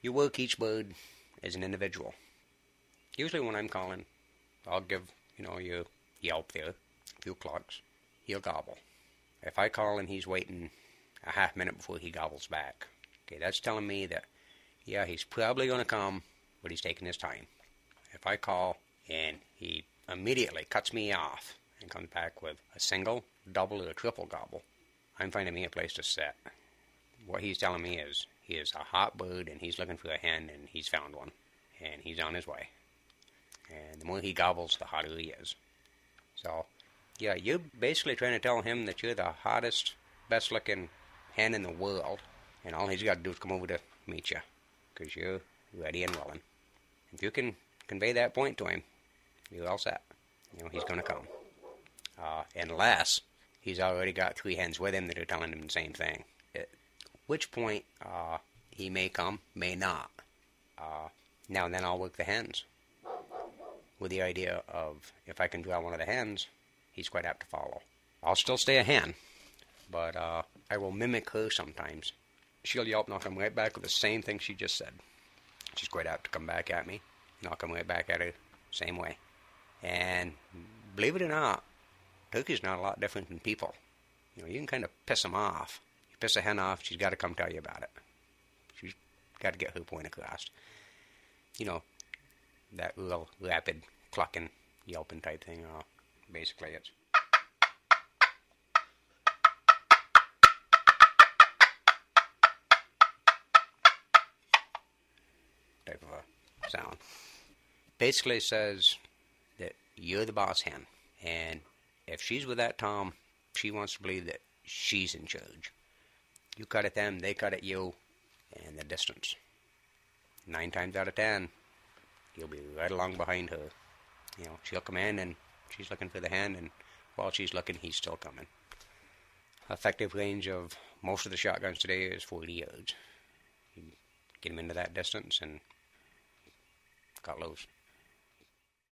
You work each bird as an individual. Usually when I'm calling, I'll give, you yelp there, a few clucks. He'll gobble. If I call and he's waiting a half minute before he gobbles back, okay, that's telling me that, yeah, he's probably going to come, but he's taking his time. If I call and he immediately cuts me off and comes back with a single, double, or a triple gobble, I'm finding me a place to sit. What he's telling me is he is a hot bird and he's looking for a hen and he's found one and he's on his way. And the more he gobbles, the hotter he is. So, yeah, you're basically trying to tell him that you're the hottest, best-looking hen in the world, and all he's got to do is come over to meet you, because you're ready and willing. If you can convey that point to him, you're all set. He's going to come. Unless he's already got 3 hens with him that are telling him the same thing. At which point, he may come, may not. Now and then I'll work the hens, with the idea of if I can draw one of the hens, he's quite apt to follow. I'll still stay a hen, but I will mimic her sometimes. She'll yelp and I'll come right back with the same thing she just said. She's quite apt to come back at me, and I'll come right back at her same way. And believe it or not, turkey's not a lot different than people. You can kind of piss them off. You piss a hen off, she's got to come tell you about it. She's got to get her point across. That real rapid clucking, yelping type thing. Basically, it's type of a sound. Basically says that you're the boss hen, and if she's with that tom, she wants to believe that she's in charge. You cut at them, they cut at you, and the distance. 9 times out of 10, you'll be right along behind her. She'll come in and she's looking for the hen, and while she's looking, he's still coming. Effective range of most of the shotguns today is 40 yards. You get them into that distance and cut loose.